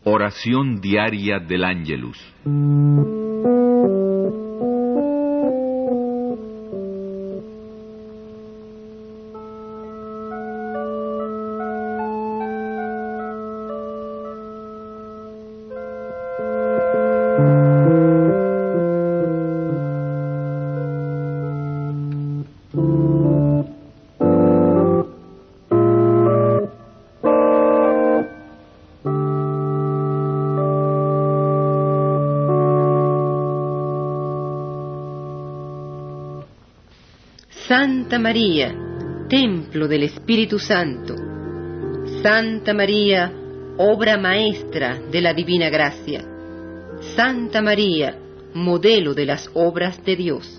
Oración diaria del Ángelus. Santa María, templo del Espíritu Santo. Santa María, obra maestra de la divina gracia. Santa María, modelo de las obras de Dios.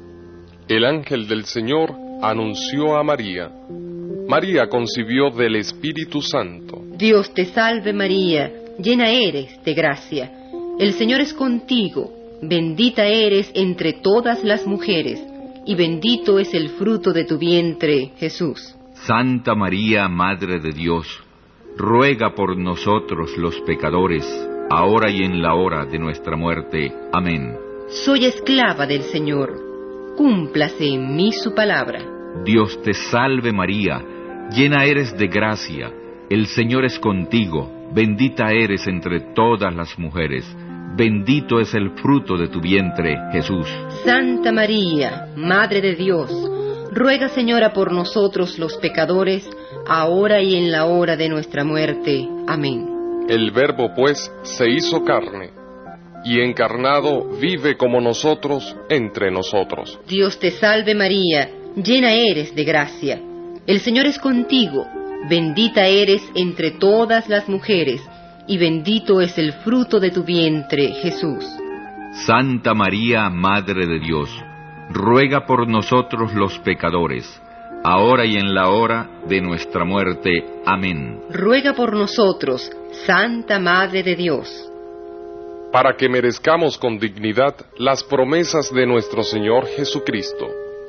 El ángel del Señor anunció a María. María concibió del Espíritu Santo. Dios te salve María, llena eres de gracia. El Señor es contigo, bendita eres entre todas las mujeres, y bendito es el fruto de tu vientre, Jesús. Santa María, Madre de Dios, ruega por nosotros los pecadores, ahora y en la hora de nuestra muerte. Amén. Soy esclava del Señor, cúmplase en mí su palabra. Dios te salve María, llena eres de gracia, el Señor es contigo, bendita eres entre todas las mujeres, bendito es el fruto de tu vientre, Jesús. Santa María, Madre de Dios, ruega, Señora, por nosotros los pecadores, ahora y en la hora de nuestra muerte. Amén. El Verbo, pues, se hizo carne, y encarnado vive como nosotros entre nosotros. Dios te salve María, llena eres de gracia. El Señor es contigo, bendita eres entre todas las mujeres, y bendito es el fruto de tu vientre, Jesús. Santa María, Madre de Dios, ruega por nosotros los pecadores, ahora y en la hora de nuestra muerte. Amén. Ruega por nosotros, Santa Madre de Dios, para que merezcamos con dignidad las promesas de nuestro Señor Jesucristo.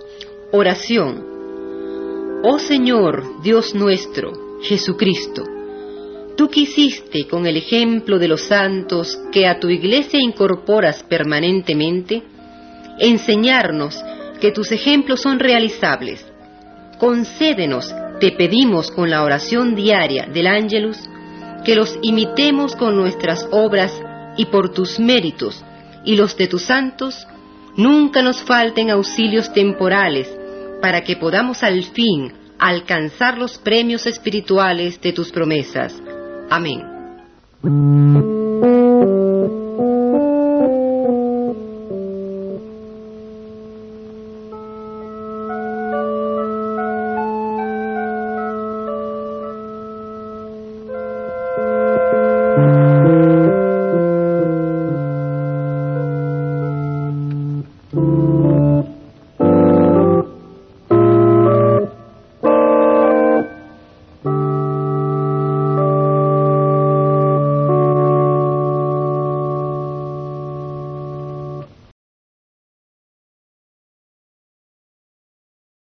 Oración. Oh Señor, Dios nuestro, Jesucristo, tú quisiste, con el ejemplo de los santos que a tu iglesia incorporas permanentemente, enseñarnos que tus ejemplos son realizables. Concédenos, te pedimos con la oración diaria del Ángelus, que los imitemos con nuestras obras y por tus méritos y los de tus santos, nunca nos falten auxilios temporales para que podamos al fin alcanzar los premios espirituales de tus promesas. Amén.